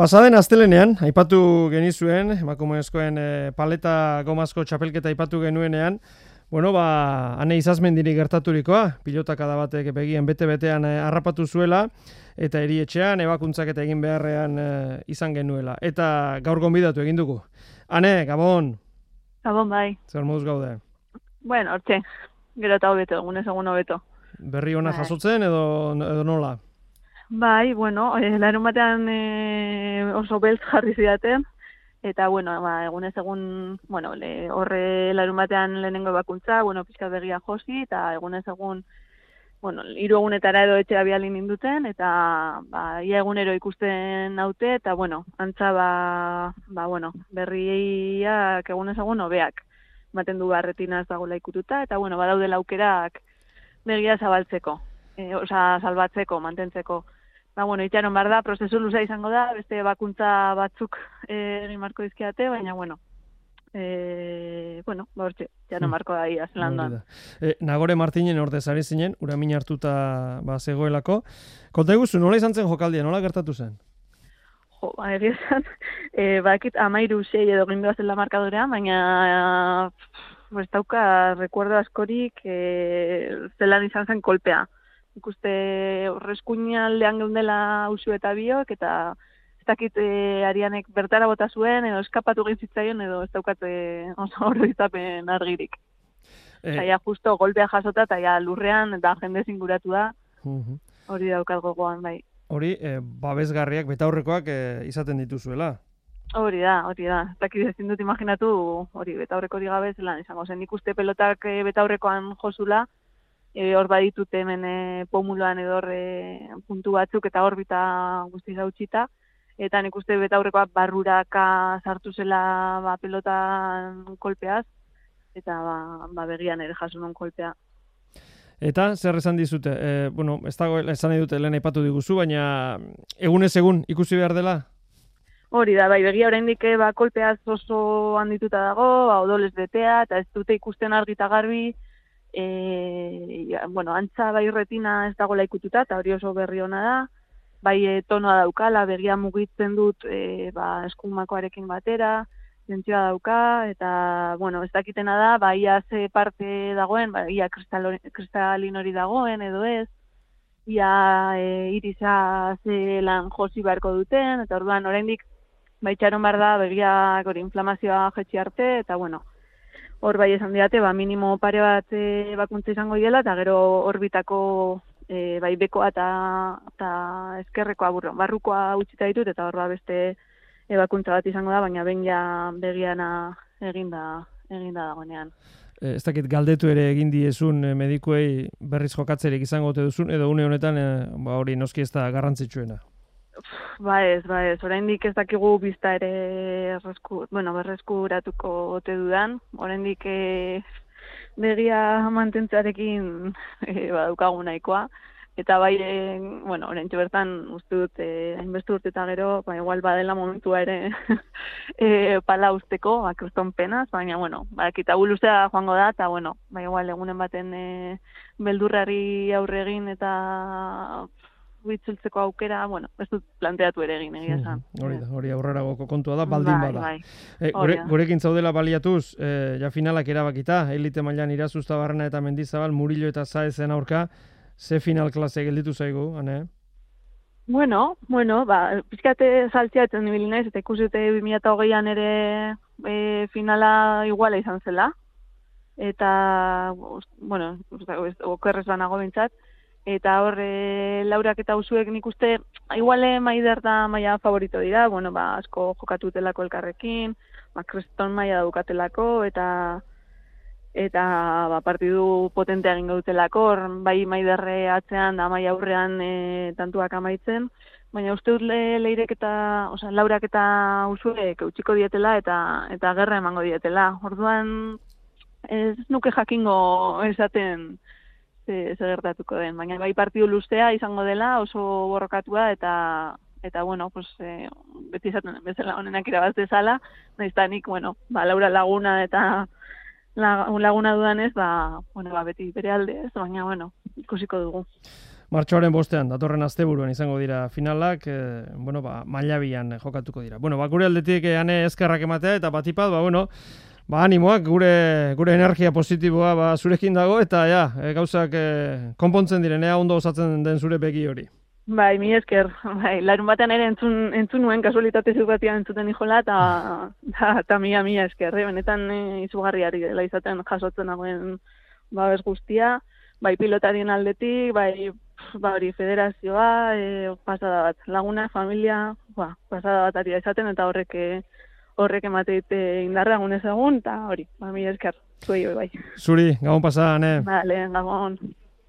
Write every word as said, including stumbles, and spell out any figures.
Pasaden astelenean, aipatu genizuen, emakumezkoen e, paleta gomazko txapelketa aipatu genuenean, bueno, ba, ane izazmendiri gertaturikoa, pilotakada batek begien bete-betean e, harrapatu zuela, eta erietxean, ebakuntzak eta egin beharrean e, izan genuela. Eta gaur gonbidatu egin dugu. Ane, Gabon! Gabon, bai. Zer moduz gaude? Bueno, hortxe, gero eta hobeto, egunez egun hobeto. Berri ona Bai. jasotzen edo, edo nola? Bai, bueno, eh, larun batean eh, oso beltz jarri zidaten, eta, bueno, ba, egunez egun, bueno, le, horre larun batean lehenengo ebakuntza, bueno, pixka begia josi, eta egunez egun, bueno, hiru egunetara edo etxera biali ninduten, eta, ba, ia egunero ikusten naute, eta, bueno, antza, ba, ba bueno, berriak egunez egun hobeak, ematen du barretina ez dagoela ikututa, eta, bueno, badaudela aukerak begia zabaltzeko, e, oza, salbatzeko, mantentzeko. Ba, bueno, itxaron behar da, prozesu luzea izango da, beste bakuntza batzuk egin marko dizkiate, baina, bueno, e, bueno, ba, hortxe, itxaron marko da ia, zelandoan. E, Nagore Martinen ordez ari zinen, uramin hartuta ba, zegoelako. Konta eguzu, nola izan zen jokaldia, nola gertatu zen? Jo, ba, egia esan, e, bakit amairu sei edo gindoa zela markadorean, baina ez dauka rekuerdo askorik e, zelan izan zen kolpea. Ikuste horrezkuinaldean geundela usu eta biok, eta ez dakit e, Arianek bertara bota zuen, edo eskapatu gintzitzaion, edo ez daukat e, oso hori izapen argirik. E... Eta ja justo golpea jasota, eta ja lurrean, eta jende zinguratu da, uh-huh. Hori daukat gogoan, bai. Hori, e, babesgarriak, betaurrekoak e, izaten dituzuela? Hori da, hori da. Ez dakit ezin dut imaginatu, hori, betaurreko hori gabe zelan izango zen. Ikuste pelotak e, betaurrekoan josula, E, hor baditut hemen e, pomuloan edo hor e, puntu batzuk eta orbita guztiz hautsita. Eta nik uste betaurrekoa barruraka sartu zela ba, pelotan kolpeaz, eta ba, ba begian ere jaso non kolpea. Eta zer esan dizute? E, bueno, ez dago esan nahi dute lehen aipatu diguzu, baina egunez egun ikusi behar dela? Hori da, bai, begia oraindik ba, kolpeaz oso handituta dago, ba, odolez betea, eta ez dute ikusten argi eta garbi. E, ja, bueno, antza bai retina ez dagoela ikututa, eta hori oso berri ona da, bai e, tonoa daukala, begia mugitzen dut e, ba, eskumakoarekin batera, zentzioa dauka, eta, bueno, ez dakitena da, bai ia ze parte dagoen, bai ia kristalin hori dagoen edo ez, ia e, irisa ze lan josi beharko duten, eta orduan oraindik bai txaron behar da, begiak hori inflamazioa jetxi arte, eta, bueno, hor bai esan diate, ba, minimo pare bat e, bakuntza izango diela, eta gero orbitako e, bai bekoa eta, eta eskerrekoa burro. Barrukoa utxita ditut, eta hor ba beste e, bakuntza bat izango da, baina behin ja begiana eginda, eginda dagoenean. E, ez dakit galdetu ere egin diezun e, medikuei berriz jokatzerik izango ote duzun, edo une honetan e, ba, hori noski ez da garrantzitsuena. Ba ez, ba ez, oraindik ez dakigu bizta ere erresku, bueno, berreskuratuko ote dudan, oraindik e, begia mantentzearekin e, badukagu nahikoa, eta bai, e, bueno, oraintxe bertan uste dut, e, hainbeste urte eta gero, ba, igual badela momentua ere e, pala usteko, ba, kriston penaz, baina, bueno, ba, kitabu luzea joango da, eta, bueno, ba, igual egunen baten e, beldurrari aurre egin eta bitzultzeko aukera, bueno, ez dut planteatu ere egin egia esan. Hori da, hori aurrera goko kontua da, baldin bai, bada. Bai. E, gure, gurekin zaudela baliatuz, e, ja finalak erabakita, elite mailan Irazuzta Barrena eta Mendizabal, Murillo eta Saezen aurka, ze final klase gelditu zaigu, ane? Bueno, bueno, ba, pizkate saltzia etzen nibili naiz, eta ikusite bi mila hogeian ere e, finala iguala izan zela. Eta, bueno, okerrez banago bintzat, eta horre Laurak eta Usuek nik uste, iguale Maider da maia favorito dira, bueno, ba, asko jokatutelako elkarrekin, ba, kreston maia daukatelako, eta eta ba, partidu potentea egin gautelako, bai Maiderre atzean da maia aurrean e, tantuak amaitzen, baina uste dut le, leirek eta, oza, Laurak eta Usuek eutxiko dietela eta eta gerra emango dietela. Orduan ez nuke jakingo esaten ze gertatuko den, baina bai partidu luzea izango dela, oso borrokatua, eta eta bueno, pues eh, beti izaten bezala honenak irabaz dezala, naiztanik, bueno, ba Laura laguna eta laguna dudanez, ba, bueno, ba beti bere alde, ez, baina bueno, ikusiko dugu. martxoaren bostean, datorren asteburuan izango dira finalak, e, bueno, ba, mailabian jokatuko dira. Bueno, ba, gure aldetik ane eskerrak ematea, eta batipat, ba, bueno, ba, animoak, gure, gure energia positiboa ba, zurekin dago, eta ja, e, gauzak e, konpontzen diren, ea ondo osatzen den zure begi hori. Bai, mi esker, bai, larun batean ere entzun, entzun nuen kasualitatez batean entzuten nijola, eta eta mia, mia esker, eh? Benetan e, izugarriari dela izaten jasotzen dagoen babes guztia, bai pilotarien aldetik, bai ba hori federazioa, e, pasada bat, laguna, familia, ba, pasada bat ari izaten, eta horrek horrek emateite indarra egun ezagun, eta hori, ba, mi esker, zuei bai. Zuri, gabon pasa, ne? Vale, gabon.